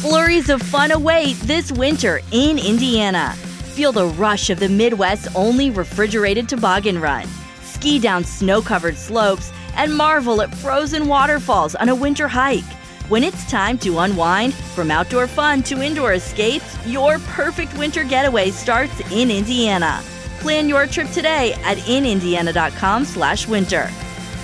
Flurries of fun await this winter in Indiana. Feel the rush of the Midwest's only refrigerated toboggan run. Ski down snow-covered slopes and marvel at frozen waterfalls on a winter hike. When it's time to unwind, from outdoor fun to indoor escapes, your perfect winter getaway starts in Indiana. Plan your trip today at inindiana.com/winter.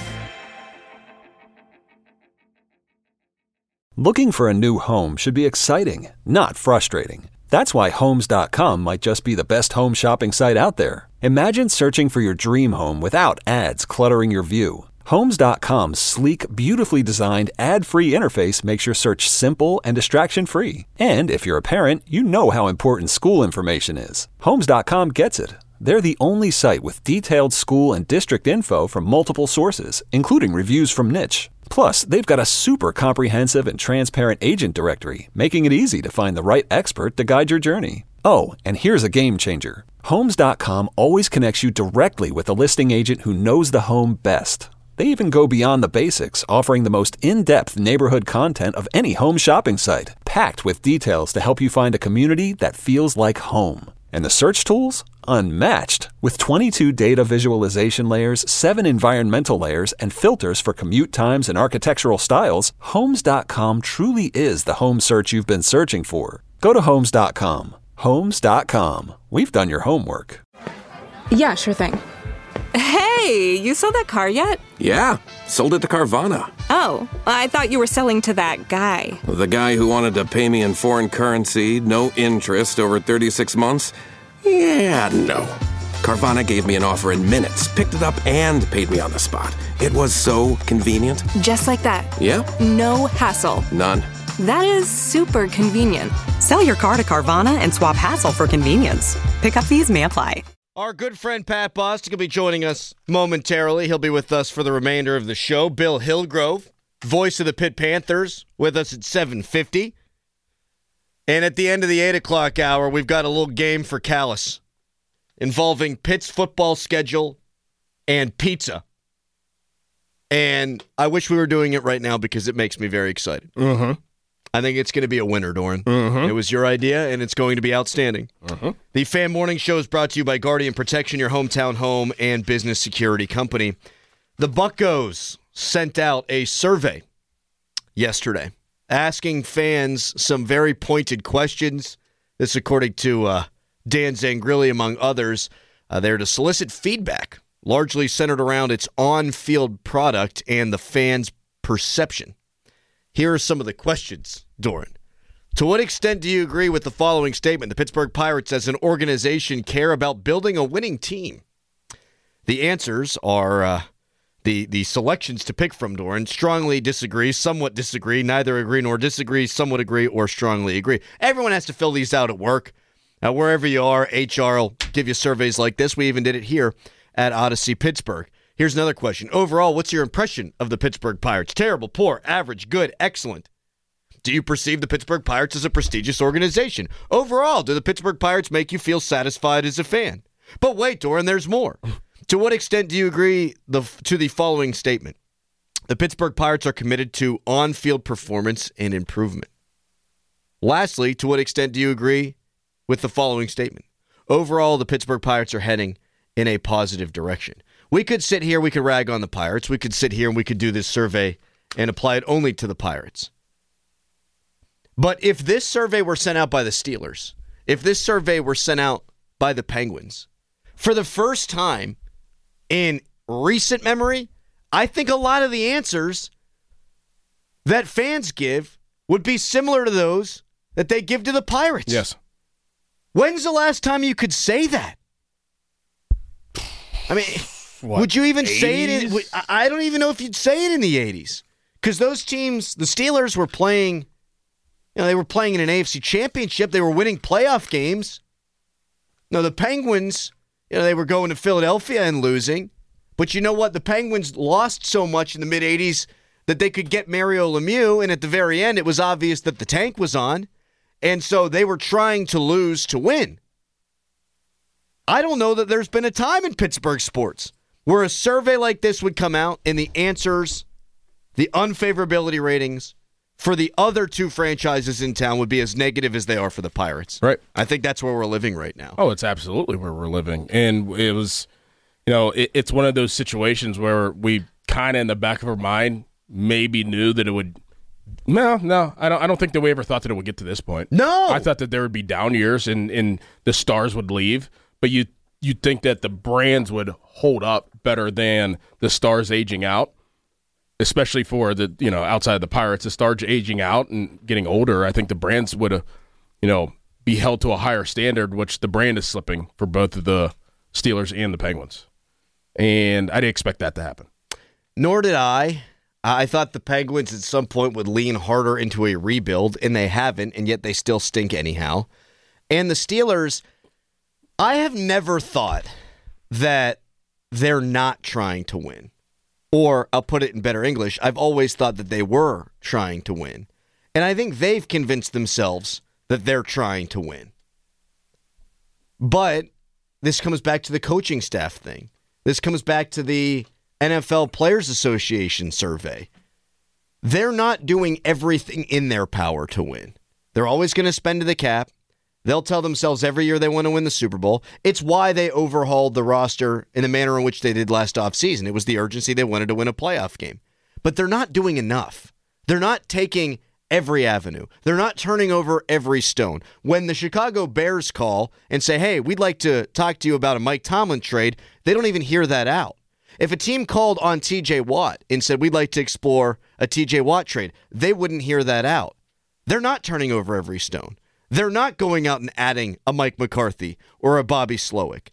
Looking for a new home should be exciting, not frustrating. That's why Homes.com might just be the best home shopping site out there. Imagine searching for your dream home without ads cluttering your view. Homes.com's sleek, beautifully designed, ad-free interface makes your search simple and distraction-free. And if you're a parent, you know how important school information is. Homes.com gets it. They're the only site with detailed school and district info from multiple sources, including reviews from Niche. Plus, they've got a super comprehensive and transparent agent directory, making it easy to find the right expert to guide your journey. Oh, and here's a game changer. Homes.com always connects you directly with a listing agent who knows the home best. They even go beyond the basics, offering the most in-depth neighborhood content of any home shopping site, packed with details to help you find a community that feels like home. And the search tools? Unmatched. With 22 data visualization layers, 7 environmental layers, and filters for commute times and architectural styles, Homes.com truly is the home search you've been searching for. Go to Homes.com. Homes.com. We've done your homework. Yeah, sure thing. Hey, you sold that car yet? Yeah, sold it to Carvana. Oh, I thought you were selling to that guy. The guy who wanted to pay me in foreign currency, no interest, over 36 months? Yeah, no. Carvana gave me an offer in minutes, picked it up, and paid me on the spot. It was so convenient. Just like that. Yeah? No hassle. None. That is super convenient. Sell your car to Carvana and swap hassle for convenience. Pickup fees may apply. Our good friend Pat Bostic will be joining us momentarily. He'll be with us for the remainder of the show. Bill Hillgrove, voice of the Pitt Panthers, with us at 7:50. And at the end of the 8 o'clock hour, we've got a little game for Callis involving Pitt's football schedule and pizza. And I wish we were doing it right now because it makes me very excited. I think it's going to be a winner, Doran. It was your idea, and it's going to be outstanding. The Fan Morning Show is brought to you by Guardian Protection, your hometown home and business security company. The Buccos sent out a survey yesterday asking fans some very pointed questions. This according to Dan Zangrilli, among others. They're to solicit feedback, largely centered around its on-field product and the fans' perception. Here are some of the questions, Doran. To what extent do you agree with the following statement? The Pittsburgh Pirates as an organization care about building a winning team. The answers are the selections to pick from, Doran. Strongly disagree, somewhat disagree, neither agree nor disagree, somewhat agree, or strongly agree. Everyone has to fill these out at work. Wherever you are, HR will give you surveys like this. We even did it here at Odyssey Pittsburgh. Here's another question. Overall, what's your impression of the Pittsburgh Pirates? Terrible, poor, average, good, excellent. Do you perceive the Pittsburgh Pirates as a prestigious organization? Overall, do the Pittsburgh Pirates make you feel satisfied as a fan? But wait, Doran, there's more. To what extent do you agree to the following statement? The Pittsburgh Pirates are committed to on-field performance and improvement. Lastly, to what extent do you agree with the following statement? Overall, the Pittsburgh Pirates are heading in a positive direction. We could sit here, we could rag on the Pirates. We could sit here and we could do this survey and apply it only to the Pirates. But if this survey were sent out by the Steelers, if this survey were sent out by the Penguins, for the first time in recent memory, I think a lot of the answers that fans give would be similar to those that they give to the Pirates. Yes. When's the last time you could say that? I mean, would you even 80s? Say it? I don't even know if you'd say it in the 80s. Because those teams, the Steelers were playing, they were playing in an AFC championship. They were winning playoff games. No, the Penguins, they were going to Philadelphia and losing. But you know what? The Penguins lost so much in the mid-'80s that they could get Mario Lemieux, and at the very end, it was obvious that the tank was on. And so they were trying to lose to win. I don't know that there's been a time in Pittsburgh sports where a survey like this would come out and the answers, the unfavorability ratings, for the other two franchises in town would be as negative as they are for the Pirates. Right. I think that's where we're living right now. Oh, it's absolutely where we're living. And it was, it's one of those situations where we kind of in the back of our mind maybe knew that it would. No, I don't think that we ever thought that it would get to this point. No. I thought that there would be down years and the stars would leave, but you'd think that the brands would hold up better than the stars aging out. Especially for the, outside of the Pirates, the stars aging out and getting older, I think the brands would have, be held to a higher standard, which the brand is slipping for both of the Steelers and the Penguins. And I didn't expect that to happen. Nor did I. I thought the Penguins at some point would lean harder into a rebuild, and they haven't, and yet they still stink anyhow. And the Steelers, I have never thought that they're not trying to win. Or, I'll put it in better English, I've always thought that they were trying to win. And I think they've convinced themselves that they're trying to win. But this comes back to the coaching staff thing. This comes back to the NFL Players Association survey. They're not doing everything in their power to win. They're always going to spend to the cap. They'll tell themselves every year they want to win the Super Bowl. It's why they overhauled the roster in the manner in which they did last offseason. It was the urgency they wanted to win a playoff game. But they're not doing enough. They're not taking every avenue. They're not turning over every stone. When the Chicago Bears call and say, hey, we'd like to talk to you about a Mike Tomlin trade, they don't even hear that out. If a team called on TJ Watt and said, we'd like to explore a TJ Watt trade, they wouldn't hear that out. They're not turning over every stone. They're not going out and adding a Mike McCarthy or a Bobby Slowick.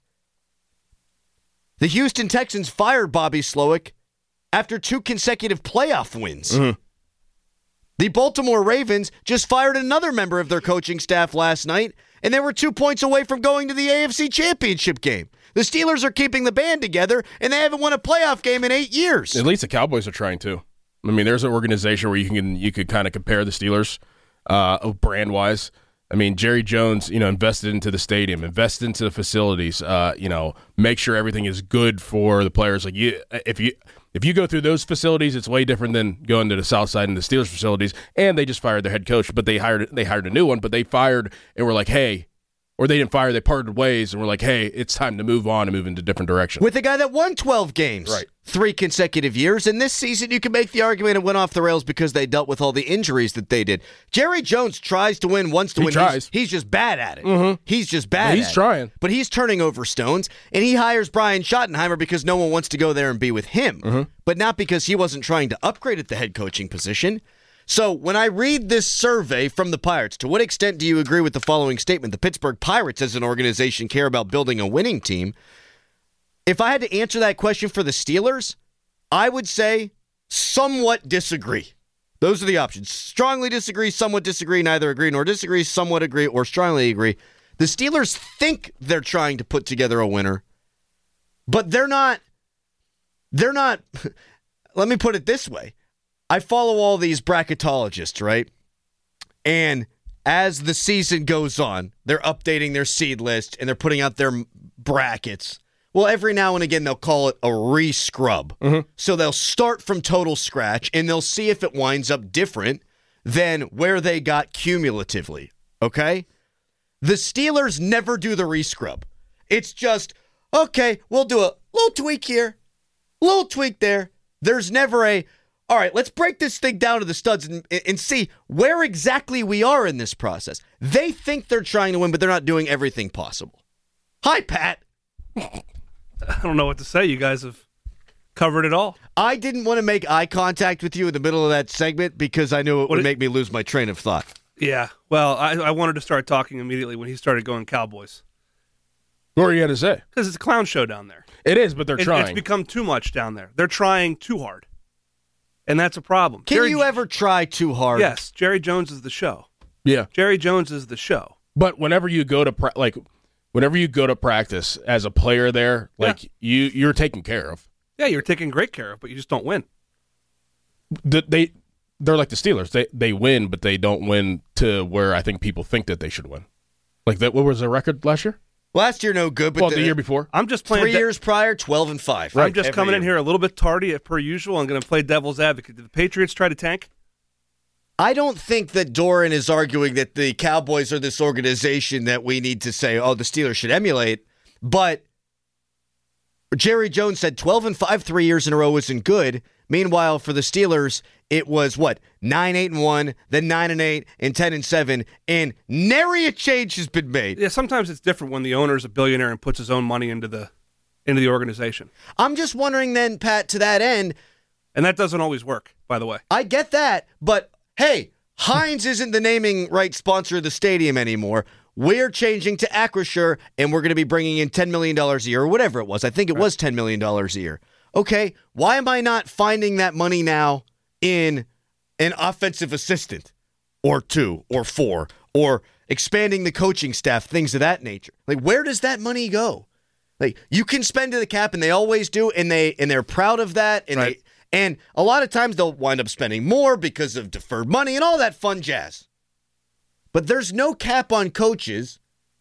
The Houston Texans fired Bobby Slowick after 2 consecutive playoff wins. Mm-hmm. The Baltimore Ravens just fired another member of their coaching staff last night, and they were 2 points away from going to the AFC Championship game. The Steelers are keeping the band together, and they haven't won a playoff game in 8 years. At least the Cowboys are trying to. I mean, there's an organization where you could kind of compare the Steelers brand-wise. I mean, Jerry Jones, invested into the stadium, invested into the facilities, make sure everything is good for the players. Like if you go through those facilities, it's way different than going to the South Side and the Steelers facilities. And they just fired their head coach, but they hired a new one, but they fired and were like, hey, or they didn't fire, they parted ways and were like, hey, it's time to move on and move into different directions. With a guy that won 12 games, right, 3 consecutive years, and this season you can make the argument it went off the rails because they dealt with all the injuries that they did. Jerry Jones tries to win, wants to win. Tries. He's just bad at it. Mm-hmm. He's just bad at it. He's trying. But he's turning over stones, and he hires Brian Schottenheimer because no one wants to go there and be with him, but not because he wasn't trying to upgrade at the head coaching position. So when I read this survey from the Pirates, to what extent do you agree with the following statement? The Pittsburgh Pirates as an organization care about building a winning team. If I had to answer that question for the Steelers, I would say somewhat disagree. Those are the options. Strongly disagree, somewhat disagree, neither agree nor disagree, somewhat agree, or strongly agree. The Steelers think they're trying to put together a winner, but they're not. Let me put it this way. I follow all these bracketologists, right? And as the season goes on, they're updating their seed list and they're putting out their brackets. Well, every now and again, they'll call it a re-scrub. Mm-hmm. So they'll start from total scratch and they'll see if it winds up different than where they got cumulatively, okay? The Steelers never do the re-scrub. It's just, okay, we'll do a little tweak here, a little tweak there. There's never a, all right, let's break this thing down to the studs and see where exactly we are in this process. They think they're trying to win, but they're not doing everything possible. Hi, Pat. I don't know what to say. You guys have covered it all. I didn't want to make eye contact with you in the middle of that segment because I knew it would make me lose my train of thought. Yeah, well, I wanted to start talking immediately when he started going Cowboys. What were you going to say? Because it's a clown show down there. It is, but they're trying. It's become too much down there. They're trying too hard. And that's a problem. Can you ever try too hard? Yes. Jerry Jones is the show. Yeah. Jerry Jones is the show. But whenever you go to practice as a player there, you're taken care of. Yeah, you're taken great care of, but you just don't win. They're like the Steelers. They win, but they don't win to where I think people think that they should win. Like that. What was their record last year? Last year, no good. But the year before, I'm just playing 3 years prior, 12-5. Right. I'm just coming in here a little bit tardy per usual. I'm going to play devil's advocate. Did the Patriots try to tank? I don't think that Doran is arguing that the Cowboys are this organization that we need to say, oh, the Steelers should emulate. But Jerry Jones said 12-5 3 years in a row isn't good. Meanwhile, for the Steelers, it was, 9-8-1, then 9-8, and 10-7, and nary a change has been made. Yeah, sometimes it's different when the owner is a billionaire and puts his own money into the organization. I'm just wondering then, Pat, to that end. And that doesn't always work, by the way. I get that, but hey, Heinz isn't the naming right sponsor of the stadium anymore. We're changing to Acrisure, and we're going to be bringing in $10 million a year, or whatever it was. I think it was $10 million a year. Okay, why am I not finding that money now in an offensive assistant or 2 or 4 or expanding the coaching staff, things of that nature? Like, where does that money go? Like, you can spend to the cap, and they always do, and they're proud of that, and and a lot of times they'll wind up spending more because of deferred money and all that fun jazz. But there's no cap on coaches,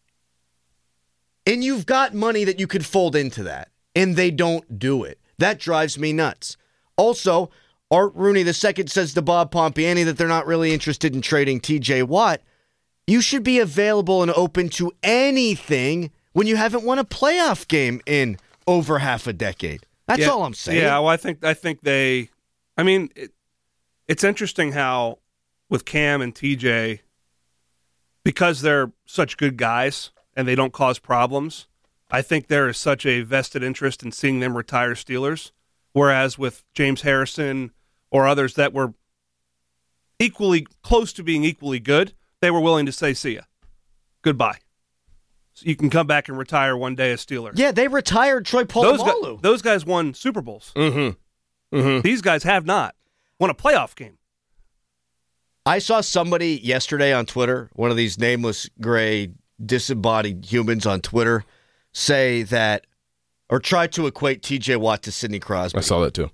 and you've got money that you could fold into that, and they don't do it. That drives me nuts. Also, Art Rooney II says to Bob Pompiani that they're not really interested in trading TJ Watt. You should be available and open to anything when you haven't won a playoff game in over half a decade. That's all I'm saying. Yeah, well, I think they – I mean, it's interesting how with Cam and TJ, because they're such good guys and they don't cause problems, I think there is such a vested interest in seeing them retire Steelers, whereas with James Harrison or others that were equally close to being equally good, they were willing to say, see ya, goodbye. So you can come back and retire one day as Steeler. Yeah, they retired Troy Polamalu. Those guys won Super Bowls. These guys have not won a playoff game. I saw somebody yesterday on Twitter, one of these nameless, gray, disembodied humans on Twitter, say that, or try to equate TJ Watt to Sidney Crosby. I saw that too.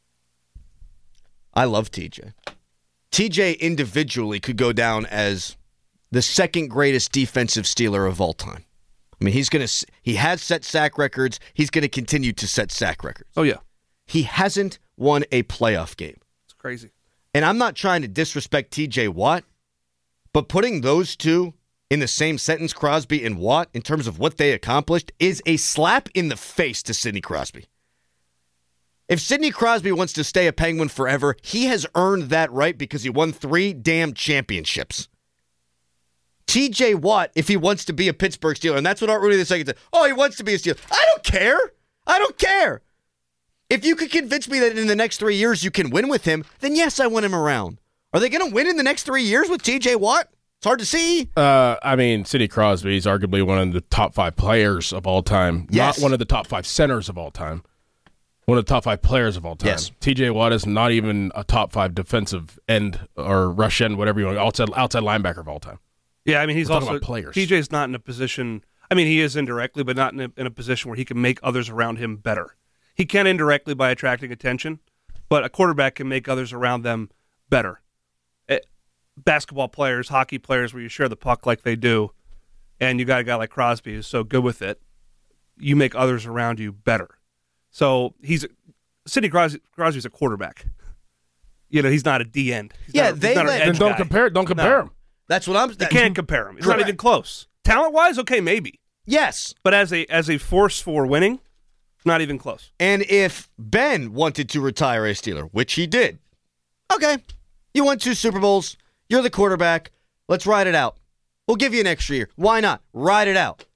I love TJ. TJ individually could go down as the second greatest defensive Steeler of all time. I mean, he has set sack records. He's going to continue to set sack records. Oh, yeah. He hasn't won a playoff game. It's crazy. And I'm not trying to disrespect TJ Watt, but putting those two in the same sentence, Crosby and Watt, in terms of what they accomplished, is a slap in the face to Sidney Crosby. If Sidney Crosby wants to stay a Penguin forever, he has earned that right because he won 3 damn championships. TJ Watt, if he wants to be a Pittsburgh Steeler, and that's what Art Rooney II said, he wants to be a Steeler. I don't care. If you could convince me that in the next 3 years you can win with him, then yes, I want him around. Are they going to win in the next 3 years with TJ Watt? It's hard to see. I mean, Sidney Crosby is arguably one of the top 5 players of all time. Yes. Not one of the top 5 centers of all time. One of the top 5 players of all time. Yes. TJ Watt is not even a top 5 defensive end or rush end, whatever you want, outside linebacker of all time. Yeah, I mean, he's We're talking also about players. TJ's not in a position. I mean, he is indirectly, but not in a position where he can make others around him better. He can indirectly by attracting attention, but a quarterback can make others around them better. Basketball players, hockey players, where you share the puck like they do, and you got a guy like Crosby who's so good with it, you make others around you better. So Sidney Crosby's a quarterback. You know, he's not a D end. Then don't compare him. That's what I'm. You can't compare him. It's not even close. Talent wise, okay, maybe. Yes, but as a force for winning, not even close. And if Ben wanted to retire a Steeler, which he did, okay, you won 2 Super Bowls. You're the quarterback. Let's ride it out. We'll give you an extra year. Why not? Ride it out.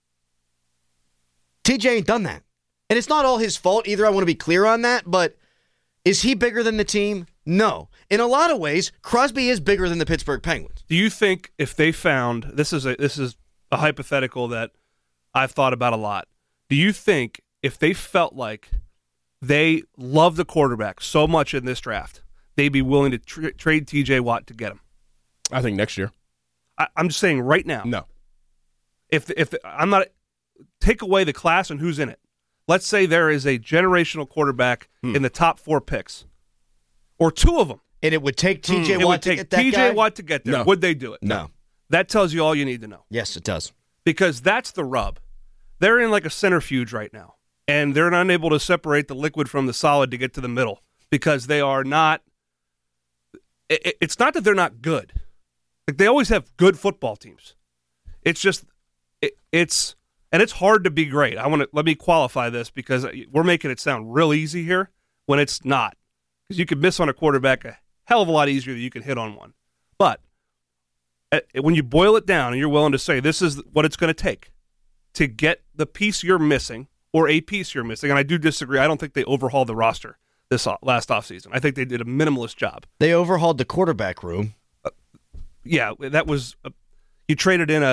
TJ ain't done that. And it's not all his fault either. I want to be clear on that. But is he bigger than the team? No. In a lot of ways, Crosby is bigger than the Pittsburgh Penguins. Do you think if they found, this is a hypothetical that I've thought about a lot. Do you think if they felt like they love the quarterback so much in this draft, they'd be willing to trade TJ Watt to get him? I think next year. I'm just saying right now. No. If I'm not, take away the class and who's in it. Let's say there is a generational quarterback in the top 4 picks, or 2 of them, and it would take TJ Watt to get that guy? TJ Watt to get there. No. Would they do it? No. That tells you all you need to know. Yes, it does. Because that's the rub. They're in like a centrifuge right now, and they're not able to separate the liquid from the solid to get to the middle because they are not it's not that they're not good. Like, they always have good football teams. It's just it's hard to be great. Let me qualify this because we're making it sound real easy here when it's not. Because you could miss on a quarterback a hell of a lot easier than you can hit on one. But when you boil it down and you're willing to say this is what it's going to take to get the piece you're missing or a piece you're missing, and I do disagree. I don't think they overhauled the roster this last offseason. I think they did a minimalist job. They overhauled the quarterback room. Yeah, that was you traded in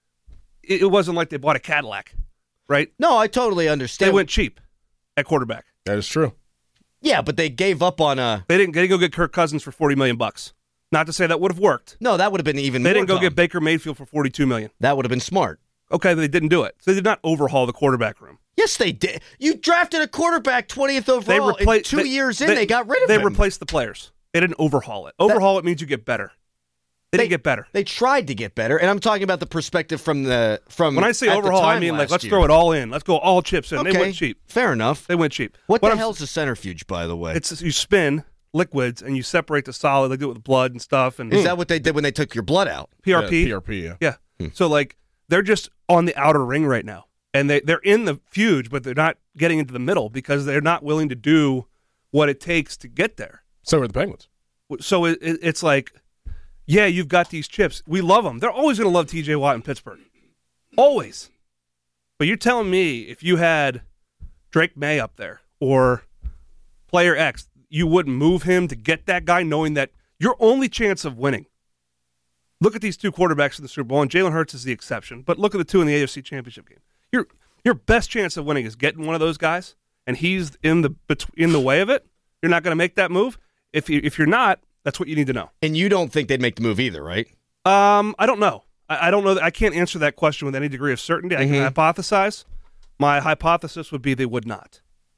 it wasn't like they bought a Cadillac, right? No, I totally understand. They went cheap at quarterback. That is true. Yeah, but they gave up on a... They didn't go get Kirk Cousins for $40 million. Not to say that would have worked. No, that would have been even more They didn't go dumb. get Baker Mayfield for $42 million. That would have been smart. Okay, they didn't do it. So they did not overhaul the quarterback room. Yes, they did. You drafted a quarterback 20th overall. And 2 years in, they got rid of him. They replaced the players. They didn't overhaul it. Overhaul it means you get better. They didn't get better. They tried to get better, and I'm talking about the perspective from when I say overhaul, I mean like let's throw it all in. Let's go all chips in. Okay, they went cheap. Fair enough. They went cheap. What the hell's a centrifuge, by the way? It's you spin liquids and you separate the solid. They do it with blood and stuff. And is that what they did when they took your blood out? PRP. Yeah, PRP. Yeah. So like they're just on the outer ring right now, and they're in the fuge, but they're not getting into the middle because they're not willing to do what it takes to get there. So are the Penguins. So it's like. Yeah, you've got these chips. We love them. They're always going to love TJ Watt in Pittsburgh. Always. But you're telling me if you had Drake May up there or player X, you wouldn't move him to get that guy knowing that your only chance of winning. Look at these two quarterbacks in the Super Bowl, and Jalen Hurts is the exception. But look at the two in the AFC Championship game. Your best chance of winning is getting one of those guys, and he's in the way of it. You're not going to make that move. If you're not, that's what you need to know. And you don't think they'd make the move either, right? I don't know. I don't know. I can't answer that question with any degree of certainty. I can hypothesize. My hypothesis would be they would not.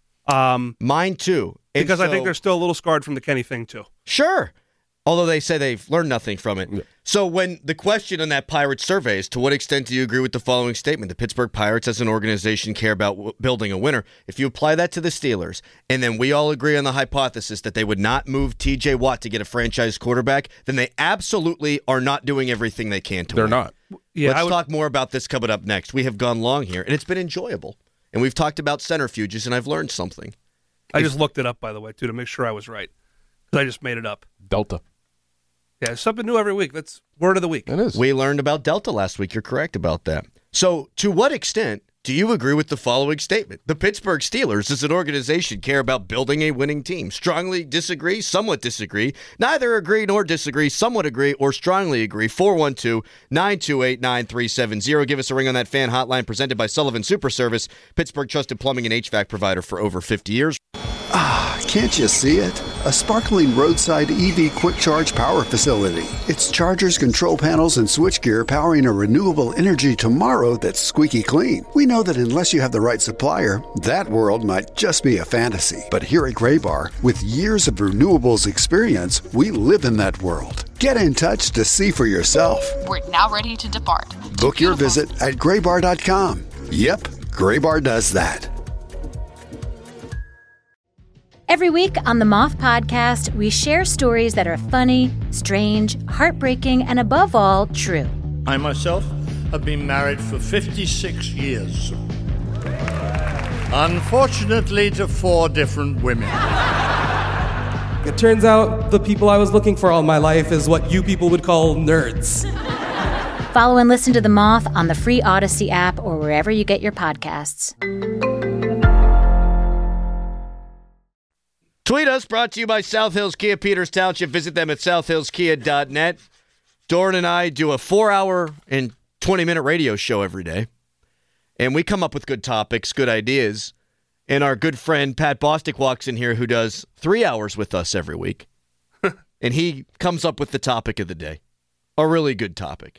Mine too. Because I think they're still a little scarred from the Kenny thing too. Sure. Although they say they've learned nothing from it. Yeah. So when the question on that Pirates survey is, to what extent do you agree with the following statement? The Pittsburgh Pirates as an organization care about building a winner. If you apply that to the Steelers, and then we all agree on the hypothesis that they would not move TJ Watt to get a franchise quarterback, then they absolutely are not doing everything they can to win. They're not. Yeah, Let's talk more about this coming up next. We have gone long here, and it's been enjoyable. And we've talked about centrifuges, and I've learned something. I just looked it up, by the way, too, to make sure I was right. Because I just made it up. Delta. Yeah, something new every week. That's word of the week. It is. We learned about Delta last week. You're correct about that. So, to what extent do you agree with the following statement? The Pittsburgh Steelers as an organization care about building a winning team. Strongly disagree, somewhat disagree. Neither agree nor disagree, somewhat agree, or strongly agree. 412-928-9370. Give us a ring on that fan hotline presented by Sullivan Super Service, Pittsburgh trusted plumbing and HVAC provider for over 50 years. Can't you see it? A sparkling roadside EV quick charge power facility. It's chargers, control panels, and switchgear powering a renewable energy tomorrow that's squeaky clean. We know that unless you have the right supplier, that world might just be a fantasy. But here at Gray Bar, with years of renewables experience, we live in that world. Get in touch to see for yourself. We're now ready to depart. Book your visit at graybar.com. Yep, Gray Bar does that. Every week on the Moth Podcast, we share stories that are funny, strange, heartbreaking, and above all, true. I myself have been married for 56 years. Unfortunately, to 4 different women. It turns out the people I was looking for all my life is what you people would call nerds. Follow and listen to The Moth on the free Odyssey app or wherever you get your podcasts. Tweet us, brought to you by South Hills Kia Peters Township. Visit them at southhillskia.net. Doran and I do a 4-hour and 20-minute radio show every day. And we come up with good topics, good ideas. And our good friend Pat Bostic walks in here, who does 3 hours with us every week. And he comes up with the topic of the day. A really good topic.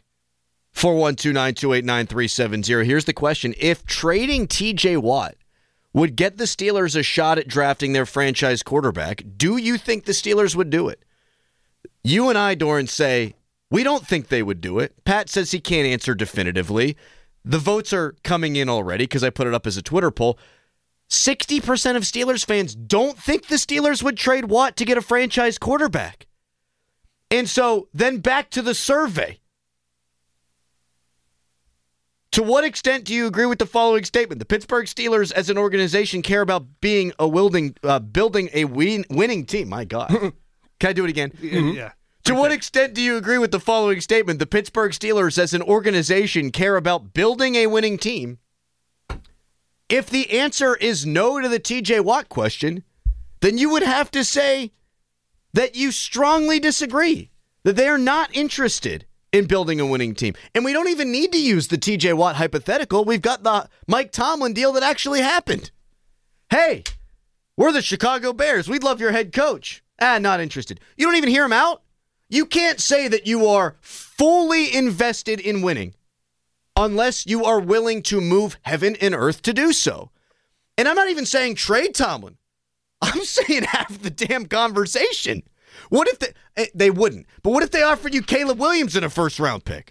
412-928-9370. Here's the question. If trading TJ Watt would get the Steelers a shot at drafting their franchise quarterback, do you think the Steelers would do it? You and I, Doran, say we don't think they would do it. Pat says he can't answer definitively. The votes are coming in already because I put it up as a Twitter poll. 60% of Steelers fans don't think the Steelers would trade Watt to get a franchise quarterback. And so then back to the survey. To what extent do you agree with the following statement? The Pittsburgh Steelers as an organization care about building a winning team. My God. Can I do it again? Yeah. To what extent do you agree with the following statement? The Pittsburgh Steelers as an organization care about building a winning team. If the answer is no to the TJ Watt question, then you would have to say that you strongly disagree, that they are not interested in building a winning team. And we don't even need to use the TJ Watt hypothetical. We've got the Mike Tomlin deal that actually happened. Hey, we're the Chicago Bears. We'd love your head coach. Not interested. You don't even hear him out? You can't say that you are fully invested in winning unless you are willing to move heaven and earth to do so. And I'm not even saying trade Tomlin. I'm saying have the damn conversation. What if they wouldn't? But what if they offered you Caleb Williams in a first-round pick?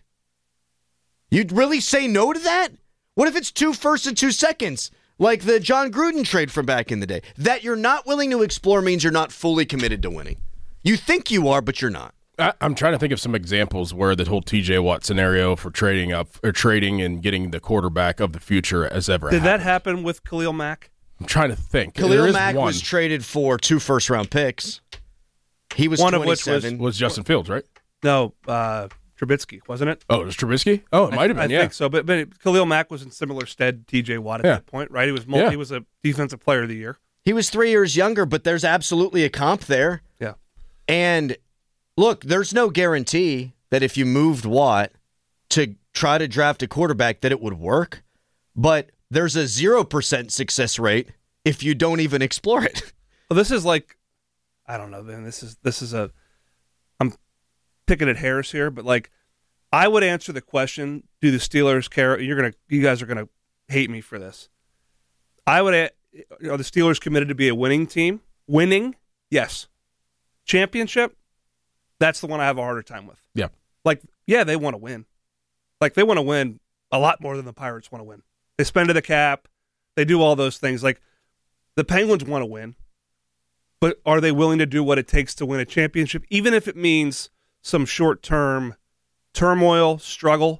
You'd really say no to that? What if it's 2 firsts and 2 seconds, like the John Gruden trade from back in the day? That you're not willing to explore means you're not fully committed to winning. You think you are, but you're not. I'm trying to think of some examples where the whole TJ Watt scenario for trading and getting the quarterback of the future has ever happened. Did that happen with Khalil Mack? I'm trying to think. Khalil Mack was traded for 2 first-round picks. He was one 27. of which was Justin Fields, right? No, Trubisky, wasn't it? Oh, it was Trubisky? Oh, it might have been, I think so. But Khalil Mack was in similar stead TJ Watt at that point, right? He was a defensive player of the year. He was 3 years younger, but there's absolutely a comp there. Yeah. And look, there's no guarantee that if you moved Watt to try to draft a quarterback that it would work, but there's a 0% success rate if you don't even explore it. Well, this is like, I don't know, man. This is I'm picking at hairs here, but like, I would answer the question: do the Steelers care? You guys are gonna hate me for this. Are the Steelers committed to be a winning team? Winning, yes. Championship, that's the one I have a harder time with. Yeah. Like, yeah, they want to win. Like, they want to win a lot more than the Pirates want to win. They spend to the cap. They do all those things. Like, the Penguins want to win, but are they willing to do what it takes to win a championship, even if it means some short-term turmoil, struggle,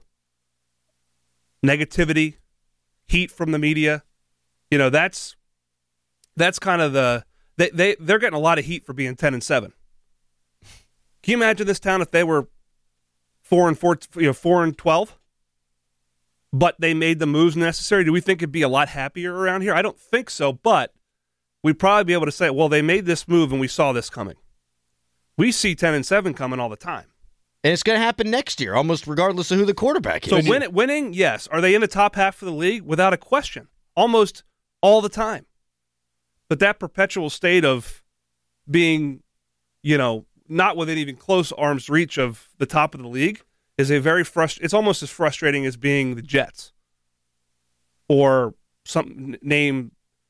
negativity, heat from the media? You know, that's kind of they're getting a lot of heat for being 10-7. Can you imagine this town if they were 4-12, but they made the moves necessary? Do we think it'd be a lot happier around here? I don't think so, but we'd probably be able to say, well, they made this move and we saw this coming. We see 10-7 coming all the time. And it's going to happen next year, almost regardless of who the quarterback is. So winning, yes. Are they in the top half of the league? Without a question. Almost all the time. But that perpetual state of being, not within even close arm's reach of the top of the league is a very it's almost as frustrating as being the Jets. Or some name,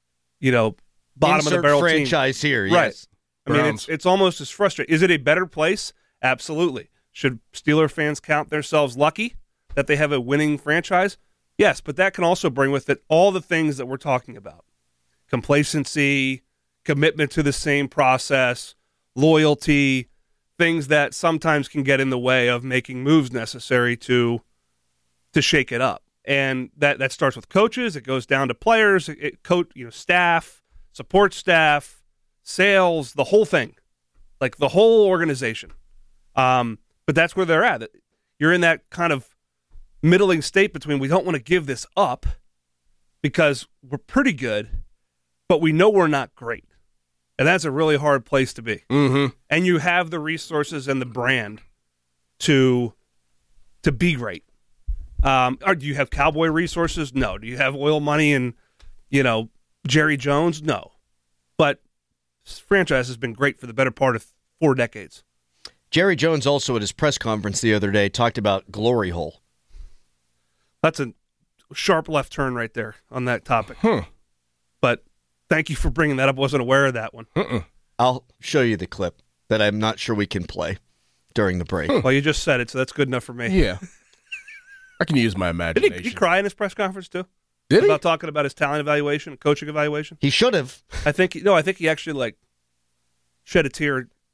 bottom Insert of the barrel franchise team. Here, right. yes. I mean, it's almost as frustrating. Is it a better place? Absolutely. Should Steeler fans count themselves lucky that they have a winning franchise? Yes, but that can also bring with it all the things that we're talking about. Complacency, commitment to the same process, loyalty, things that sometimes can get in the way of making moves necessary to shake it up. And that starts with coaches. It goes down to players, staff, support staff, sales, the whole thing, like the whole organization. But that's where they're at. You're in that kind of middling state between we don't want to give this up because we're pretty good, but we know we're not great. And that's a really hard place to be. Mm-hmm. And you have the resources and the brand to be great. Or do you have Cowboy resources? No. Do you have oil money and, Jerry Jones? No. But this franchise has been great for the better part of 4 decades. Jerry Jones also at his press conference the other day talked about glory hole. That's a sharp left turn right there on that topic. Huh. But thank you for bringing that up. I wasn't aware of that one. I'll show you the clip that I'm not sure we can play during the break. Well, you just said it, so that's good enough for me. Yeah. I can use my imagination. Did he cry in his press conference too? Did he? About talking about his talent evaluation, coaching evaluation? He should have. I think he actually shed a tear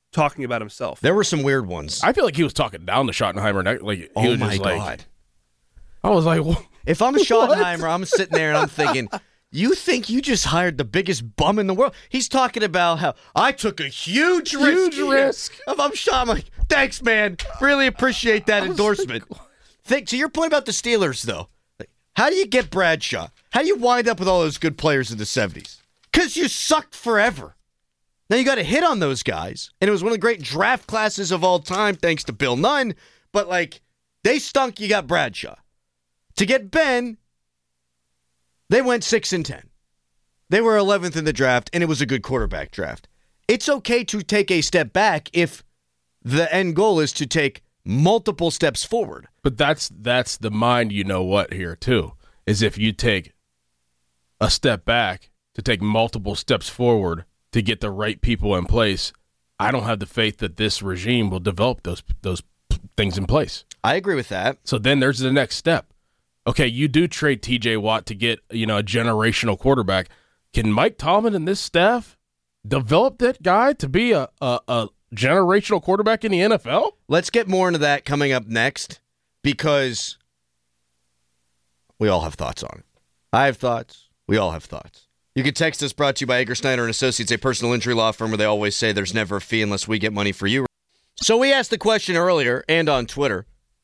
talking about himself. There were some weird ones. I feel like he was talking down to Schottenheimer. Like, he was my just God. Like, I was like, well, if I'm Schottenheimer, I'm sitting there and I'm thinking, you think you just hired the biggest bum in the world? He's talking about how I took a huge risk. If I'm Schott, I'm like, thanks, man. Really appreciate that endorsement. To your point about the Steelers, though, how do you get Bradshaw? How do you wind up with all those good players in the 70s? Because you sucked forever. Now you got to hit on those guys, and it was one of the great draft classes of all time, thanks to Bill Nunn. But like, they stunk. You got Bradshaw. To get Ben, they went 6-10. They were 11th in the draft, and it was a good quarterback draft. It's okay to take a step back if the end goal is to take multiple steps forward. But that's the mind, you know what, here too, is if you take a step back to take multiple steps forward to get the right people in place, I don't have the faith that this regime will develop those things in place. I agree with that. So then there's the next step. Okay, you do trade T.J. Watt to get, a generational quarterback. Can Mike Tomlin and this staff develop that guy to be a generational quarterback in the NFL? Let's get more into that coming up next, because we all have thoughts on it. I have thoughts. We all have thoughts. You can text us, brought to you by Egger Snyder & Associates, a personal injury law firm where they always say there's never a fee unless we get money for you. So we asked the question earlier and on Twitter,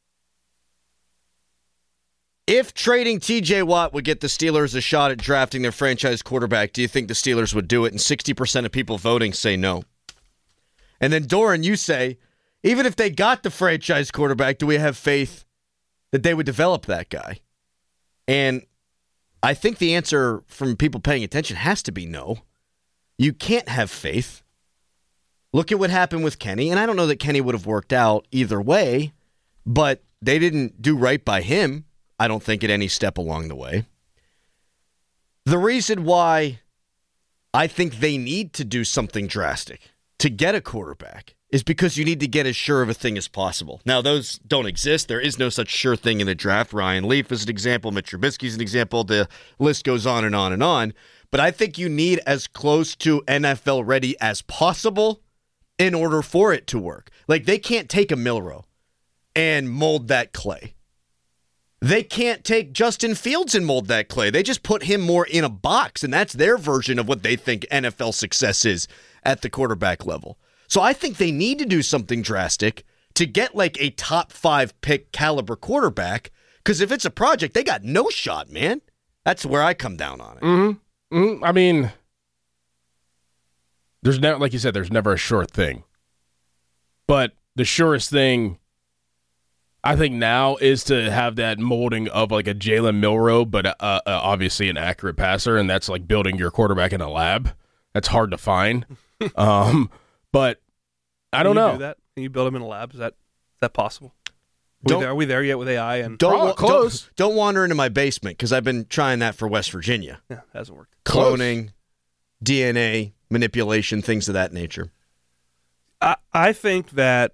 if trading T.J. Watt would get the Steelers a shot at drafting their franchise quarterback, do you think the Steelers would do it? And 60% of people voting say no. And then, Doran, you say, even if they got the franchise quarterback, do we have faith that they would develop that guy? And I think the answer from people paying attention has to be no. You can't have faith. Look at what happened with Kenny, and I don't know that Kenny would have worked out either way, but they didn't do right by him, I don't think, at any step along the way. The reason why I think they need to do something drastic to get a quarterback is because you need to get as sure of a thing as possible. Now, those don't exist. There is no such sure thing in the draft. Ryan Leaf is an example. Mitch Trubisky is an example. The list goes on and on and on. But I think you need as close to NFL ready as possible in order for it to work. Like, they can't take a Milroe and mold that clay. They can't take Justin Fields and mold that clay. They just put him more in a box, and that's their version of what they think NFL success is at the quarterback level. So I think they need to do something drastic to get like a top 5 pick caliber quarterback, because if it's a project, they got no shot, man. That's where I come down on it. Mm-hmm. Mm-hmm. I mean, there's never, like you said, there's never a sure thing. But the surest thing, I think, now is to have that molding of like a Jalen Milroe, but obviously an accurate passer, and that's like building your quarterback in a lab. That's hard to find. But I don't know. Do that? Can you build them in a lab? Is that possible? Are we there yet with AI? And close. Don't wander into my basement, because I've been trying that for West Virginia. Yeah, hasn't worked. Cloning, DNA, manipulation, things of that nature. I think that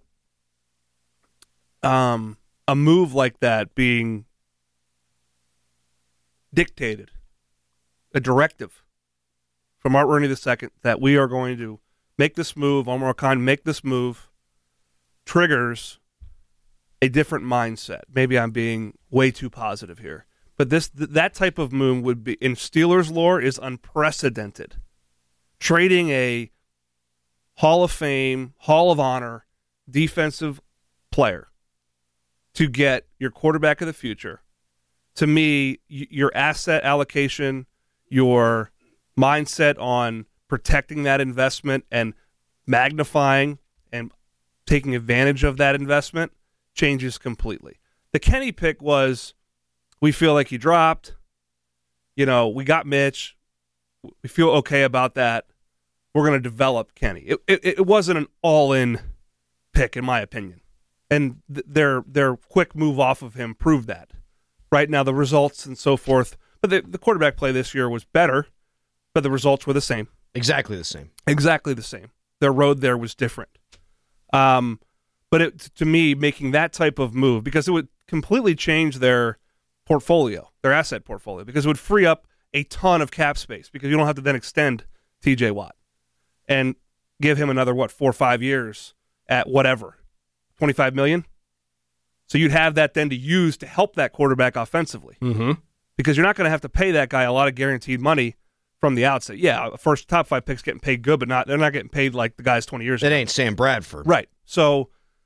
a move like that being dictated, a directive from Art Rooney II, that we are going to make this move, Omar Khan, make this move, triggers a different mindset. Maybe I'm being way too positive here. But that type of move would be, in Steelers lore, is unprecedented. Trading a Hall of Fame, Hall of Honor defensive player to get your quarterback of the future. To me, your asset allocation, your mindset on protecting that investment and magnifying and taking advantage of that investment changes completely. The Kenny pick was, we feel like he dropped. We got Mitch. We feel okay about that. We're going to develop Kenny. It wasn't an all-in pick, in my opinion. And their quick move off of him proved that. Right now, the results and so forth. But the quarterback play this year was better, but the results were the same. Exactly the same. Exactly the same. Their road there was different. But to me, making that type of move, because it would completely change their portfolio, their asset portfolio, because it would free up a ton of cap space, because you don't have to then extend T.J. Watt. And give him another, 4 or 5 years at whatever, $25 million? So you'd have that then to use to help that quarterback offensively. Mm-hmm. Because you're not going to have to pay that guy a lot of guaranteed money from the outset. Yeah, first top 5 picks getting paid good, but they're not getting paid like the guys 20 years ago. It ain't Sam Bradford. Right. So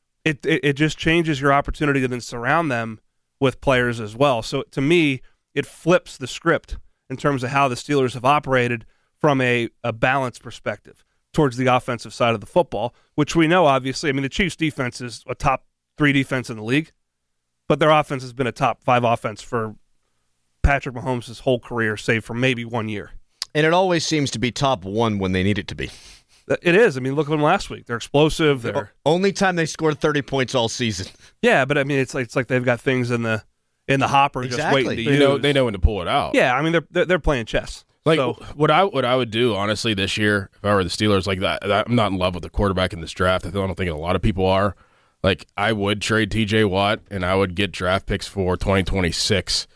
it just changes your opportunity to then surround them with players as well. So to me, it flips the script in terms of how the Steelers have operated from a balanced perspective towards the offensive side of the football, which we know, obviously. I mean, the Chiefs' defense is a top 3 defense in the league, but their offense has been a top 5 offense for Patrick Mahomes' whole career, save for maybe 1 year. And it always seems to be top 1 when they need it to be. It is. I mean, look at them last week. They're explosive. They're only time they scored 30 points all season. Yeah, but I mean, it's like they've got things in the hopper just waiting to use. They know when to pull it out. Yeah, I mean, they're playing chess. Like so, what I would do honestly this year if I were the Steelers, like that, I'm not in love with the quarterback in this draft. I don't think a lot of people are. Like I would trade T.J. Watt and I would get draft picks for 2026,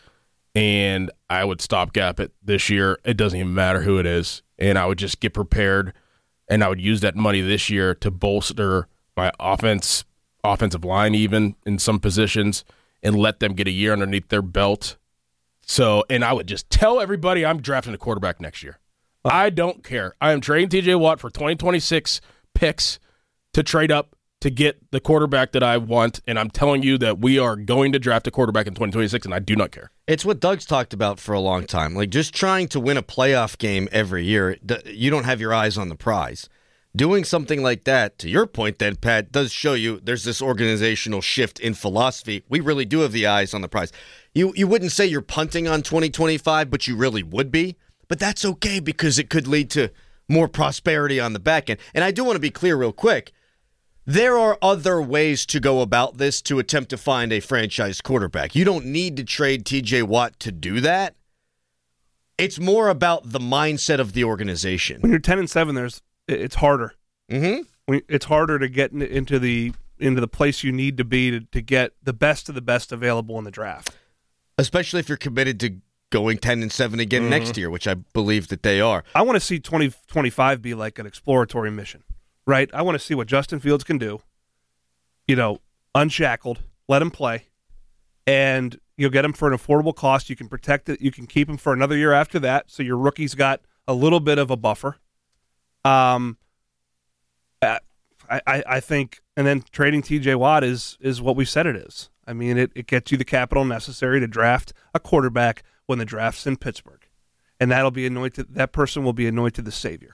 and I would stopgap it this year. It doesn't even matter who it is, and I would just get prepared, and I would use that money this year to bolster my offensive line, even in some positions, and let them get a year underneath their belt. So, and I would just tell everybody I'm drafting a quarterback next year. I don't care. I am trading T.J. Watt for 2026 picks to trade up to get the quarterback that I want, and I'm telling you that we are going to draft a quarterback in 2026, and I do not care. It's what Doug's talked about for a long time. Like, just trying to win a playoff game every year, you don't have your eyes on the prize. Doing something like that, to your point then, Pat, does show you there's this organizational shift in philosophy. We really do have the eyes on the prize. You wouldn't say you're punting on 2025, but you really would be. But that's okay because it could lead to more prosperity on the back end. And I do want to be clear real quick. There are other ways to go about this to attempt to find a franchise quarterback. You don't need to trade T.J. Watt to do that. It's more about the mindset of the organization. When you're 10-7, it's harder. Mm-hmm. It's harder to get into the place you need to be to get the best of the best available in the draft. Especially if you're committed to going 10-7 again next year, which I believe that they are. I want to see 2025 be like an exploratory mission. Right, I want to see what Justin Fields can do. Unshackled, let him play, and you'll get him for an affordable cost. You can protect it. You can keep him for another year after that, so your rookie's got a little bit of a buffer. I think, and then trading T.J. Watt is what we said it is. I mean, it gets you the capital necessary to draft a quarterback when the draft's in Pittsburgh, and that'll be anointed. That person will be anointed the savior.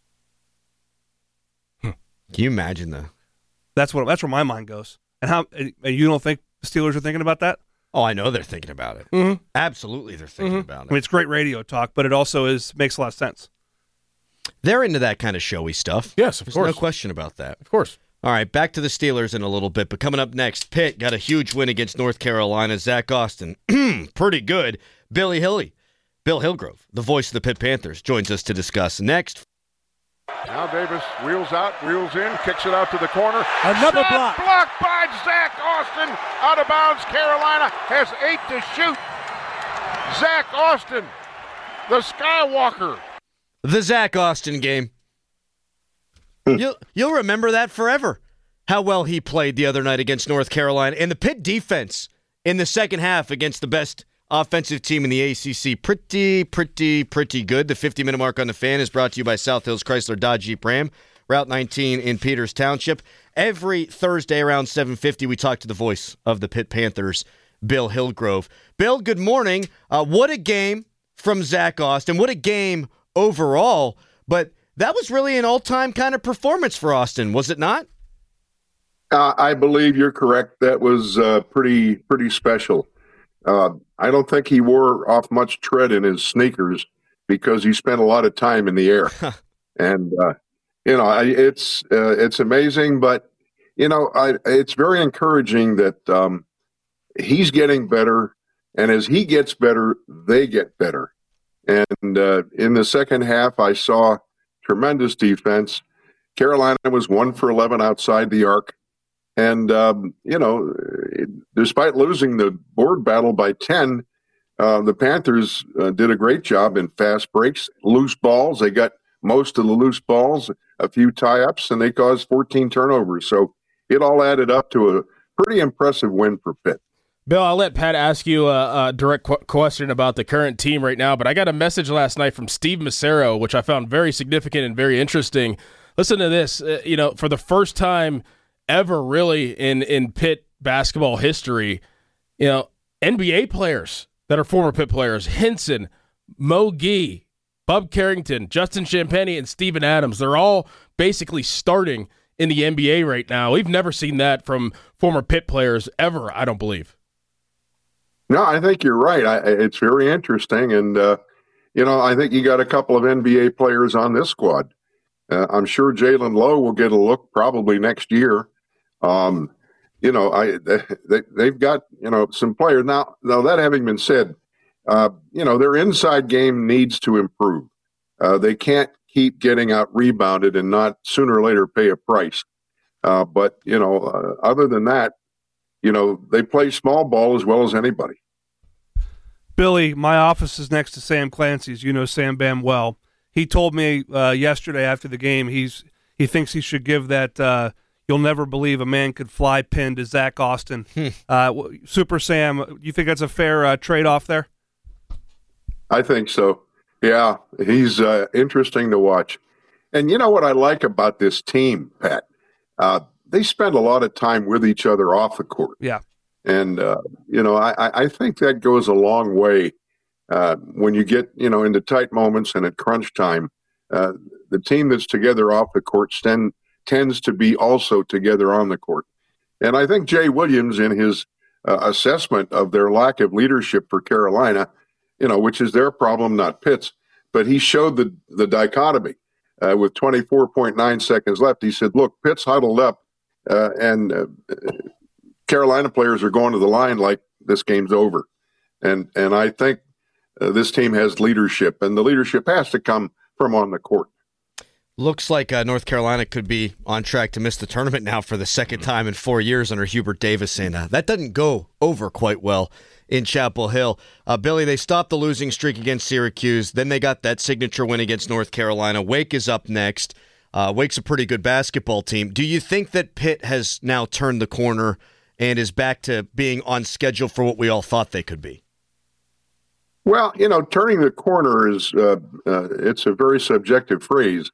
Can you imagine that? That's where my mind goes. And you don't think the Steelers are thinking about that? Oh, I know they're thinking about it. Mm-hmm. Absolutely, they're thinking about it. I mean, it's great radio talk, but it also makes a lot of sense. They're into that kind of showy stuff. Yes, of course. No question about that. Of course. All right, back to the Steelers in a little bit. But coming up next, Pitt got a huge win against North Carolina. Zach Austin, pretty good. Bill Hillgrove, the voice of the Pitt Panthers, joins us to discuss next. Now Davis wheels out, wheels in, kicks it out to the corner. Another block. Blocked by Zach Austin. Out of bounds. Carolina has 8 to shoot. Zach Austin, the Skywalker. The Zach Austin game. You'll remember that forever. How well he played the other night against North Carolina. And the Pitt defense in the second half against the best offensive team in the ACC. Pretty good. The 50-minute mark on the Fan is brought to you by South Hills Chrysler Dodge Jeep Ram, Route 19 in Peters Township. Every Thursday around 7:50, we talk to the voice of the Pitt Panthers, Bill Hillgrove. Bill, good morning. What a game from Zach Austin. What a game overall. But that was really an all-time kind of performance for Austin, was it not? I believe you're correct. That was pretty special. I don't think he wore off much tread in his sneakers because he spent a lot of time in the air. And, it's amazing, but, it's very encouraging that he's getting better. And as he gets better, they get better. And in the second half, I saw tremendous defense. Carolina was 1 for 11 outside the arc. And, despite losing the board battle by 10, the Panthers did a great job in fast breaks, loose balls. They got most of the loose balls. a few tie-ups, and they caused 14 turnovers. So it all added up to a pretty impressive win for Pitt. Bill, I'll let Pat ask you a direct question about the current team right now, but I got a message last night from Steve Massaro, which I found very significant and very interesting. Listen to this. For the first time ever really in Pitt basketball history, NBA players that are former Pitt players, Hinson, Mo Gee, Bub Carrington, Justin Champagnie, and Steven Adams, they're all basically starting in the NBA right now. We've never seen that from former Pitt players ever, I don't believe. No, I think you're right. It's very interesting. And, I think you got a couple of NBA players on this squad. I'm sure Jalen Lowe will get a look probably next year. They've got, some players. Now, that having been said, their inside game needs to improve. They can't keep getting out rebounded and not sooner or later pay a price. But other than that, they play small ball as well as anybody. Billy, my office is next to Sam Clancy's. You know Sam Bam well. He told me yesterday after the game he thinks he should give that "You'll never believe a man could fly" pin to Zach Austin. Super Sam, you think that's a fair trade-off there? I think so. Yeah, he's interesting to watch. And you know what I like about this team, Pat? They spend a lot of time with each other off the court. Yeah. And, I think that goes a long way when you get, into tight moments and at crunch time. The team that's together off the court tends to be also together on the court. And I think Jay Williams, in his assessment of their lack of leadership for Carolina, which is their problem, not Pitt's, but he showed the dichotomy with 24.9 seconds left. He said, look, Pitt's huddled up and Carolina players are going to the line like this game's over. And I think this team has leadership, and the leadership has to come from on the court. Looks like North Carolina could be on track to miss the tournament now for the second time in 4 years under Hubert Davis, and that doesn't go over quite well in Chapel Hill. Billy, they stopped the losing streak against Syracuse. Then they got that signature win against North Carolina. Wake is up next. Wake's a pretty good basketball team. Do you think that Pitt has now turned the corner and is back to being on schedule for what we all thought they could be? Well, turning the corner is it's a very subjective phrase.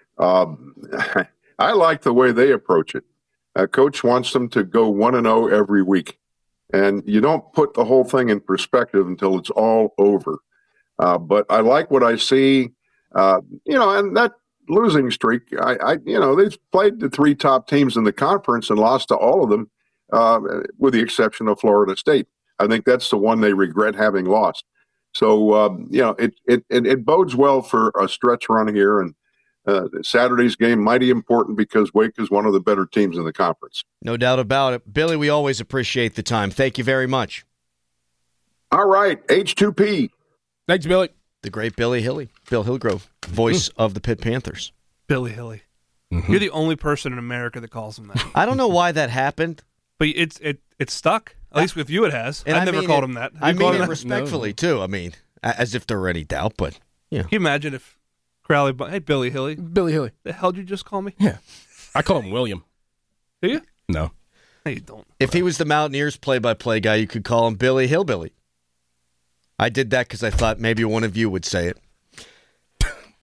I like the way they approach it. Coach wants them to go 1-0 every week. And you don't put the whole thing in perspective until it's all over. But I like what I see, and that losing streak, they've played the three top teams in the conference and lost to all of them, with the exception of Florida State. I think that's the one they regret having lost. So, it bodes well for a stretch run here. And Saturday's game mighty important because Wake is one of the better teams in the conference. No doubt about it. Billy, we always appreciate the time. Thank you very much. All right, H2P. Thanks, Billy. The great Billy Hilly, Bill Hillgrove, voice of the Pitt Panthers. Billy Hilly. Mm-hmm. You're the only person in America that calls him that. I don't know why that happened. But it's stuck. At least with you it has. I've never called him that. I mean it respectfully, too. I mean, as if there were any doubt, but, Can you imagine if Crowley, hey, Billy Hilly. Billy Hilly. The hell did you just call me? Yeah. I call him William. Do you? No. No, you don't. If he was the Mountaineers play-by-play guy, you could call him Billy Hillbilly. I did that because I thought maybe one of you would say it.